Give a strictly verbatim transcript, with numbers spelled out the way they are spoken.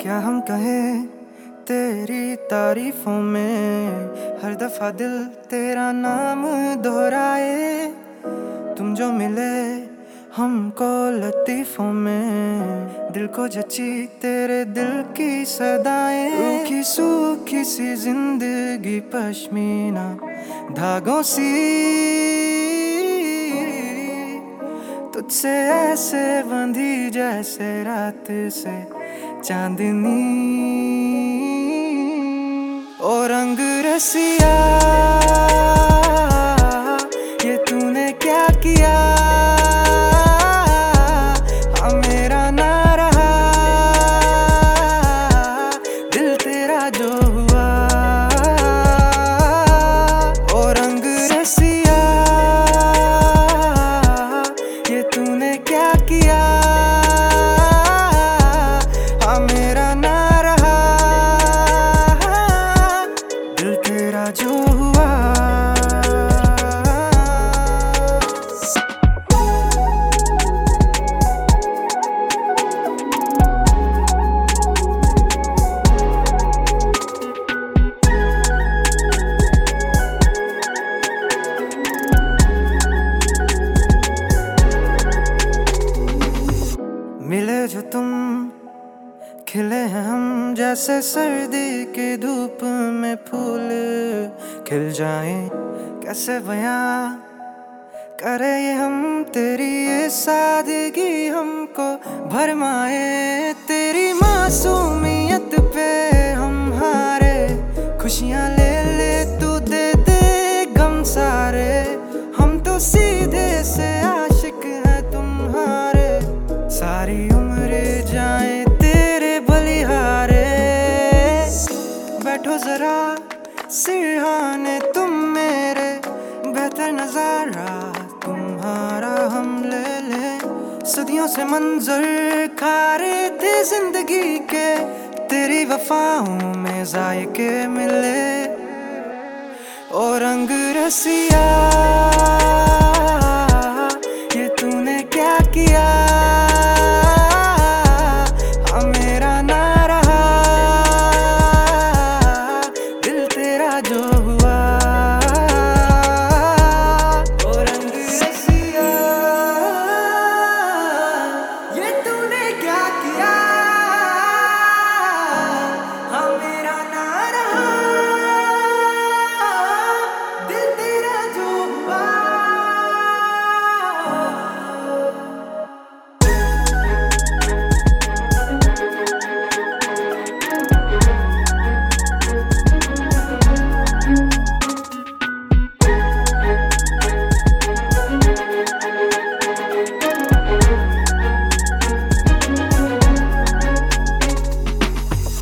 क्या हम कहें तेरी तारीफों में, हर दफा दिल तेरा नाम दोहराए। तुम जो मिले हमको लतीफों में, दिल को जची तेरे दिल की सदाएं। रूखी सूखी सी जिंदगी पश्मीना धागों सी, तुझसे ऐसे बंधी जैसे रात से चांदनी। ओ रंग रसिया ये तूने क्या किया, हाँ मेरा ना रहा दिल तेरा जो हुआ। ओ रंग रसिया ये तूने क्या किया, हाँ मेरा ना रहा दिल तेरा जो हुआ। मिले जो तुम खिले हैं हम, जैसे सर्दी की धूप में फूल खिल जाएं। कैसे बयां करे ये हम, तेरी ये सादगी हमको भरमाए। तेरी मासूमियत पे हम हारे, खुशियां ले ले तू दे दे गम सारे। हम तो सीधे से आशिक हैं तुम्हारे, सारी उम्र जाए तेरे बलिहारे। बैठो जरा सिरहाने तुम मेरे, बेहतर नजारा तुम्हारा हम ले ले। सदियों से मंजर खा रहे थे जिंदगी के, तेरी वफाओं में जायके मिले। ओ रंग रसिया